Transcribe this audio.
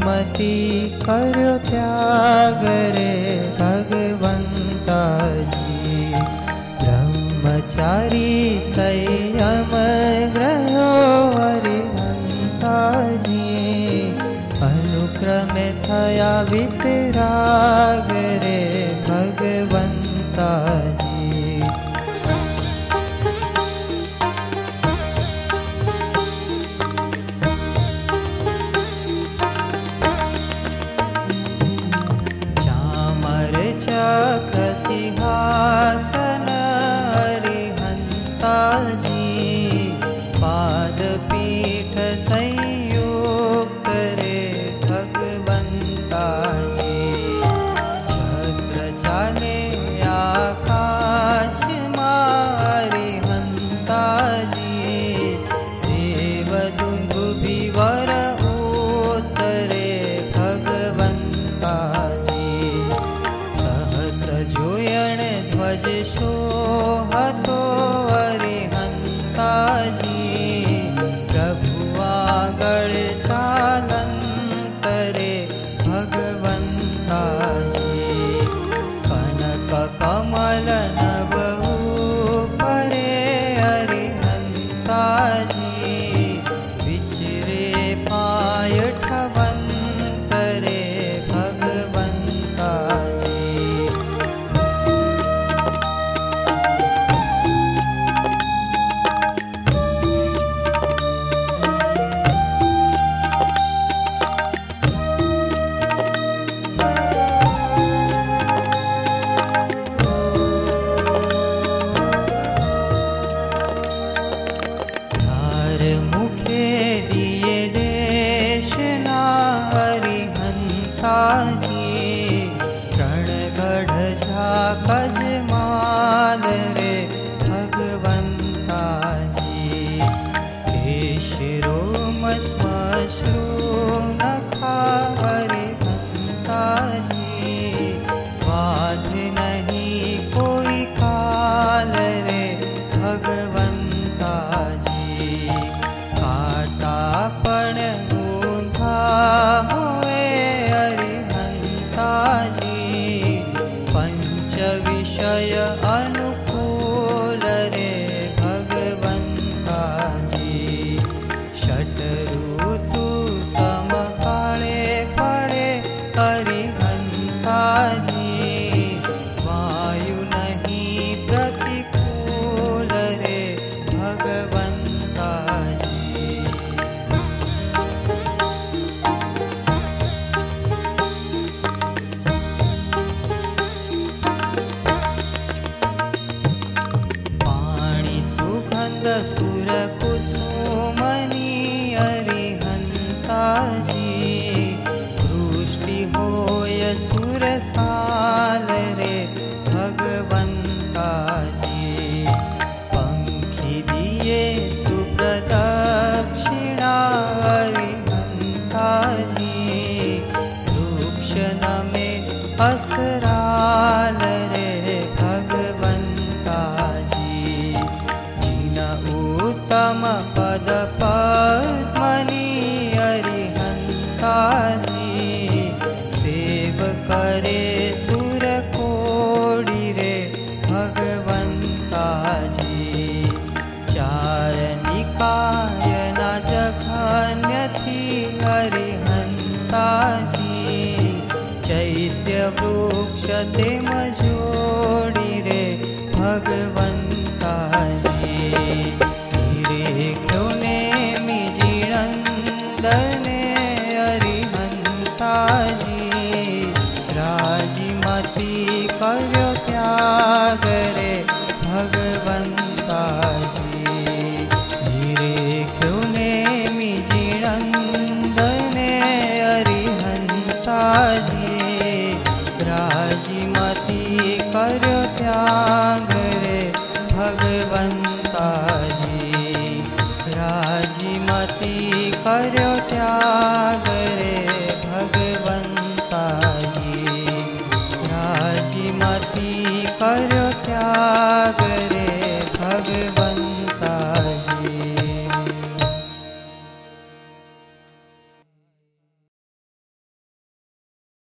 राजीमती कर्यो त्याग रे भगवंता जी। ब्रह्मचारी संयम ग्रहो हरिहंता जी। अनुक्रमे थया वितराग रे भगवंता जी। चक्र सिंहासन हरिहंता जी। पाद पीठ संयुक्त रे भगवंता जी। छत्र चाले आकाश हरिहंता जी। देवदुन्दुभि वर उत्तरे भगवंता जी। जोयण ध्वज शोहतो हरिहंता जी। प्रभु आगळ चालंत रे भगवंता जी। कनक कमल नभ ऊपरे हरिहंता जी। विचरे पाय ठवंत रे भगवंता जी। रणगढ़ झाकज माल रे भगवंता जी। केशरोम श्मश्रु नखा हरिहंता जी। बाध नहीं कोई काल रे भगवंता जी। काटा पण ऊंधा हुए हरिहंता जी। पंच विषय अनुकूल रे भगवंता जी। षट ऋतु समकाले फले हरिहंता जी। वायु नहीं प्रतिकूल रे भगवंता जी। सुर कुसुमनी हरिहंता जी। वृष्टि होय सुरसाल रे भगवंता जी। पंखी दिए सुप्रदक्षिणा हरिहंता जी। वृक्ष नमे असराल रे भगवंता जी। उत्तम पद पद्मनि हरिहंता जी। सेव करे सुर कोटि रे भगवंता जी। चार निकाय न जघन्य थी हरिहंता जी। चैत्य वृक्ष तेम जोड़ी रे भगवंता जी। दने हरिहंता जी। राजीमती कर्यो त्याग रे भगवंता जी। धीरे क्यों ने मिजिणंदने हरिहंता जी। राजीमती कर्यो त्याग रे भगवंता जी। राजीमती कर्यो त्याग रे भगवंता जी। राजीमती कर्यो त्याग रे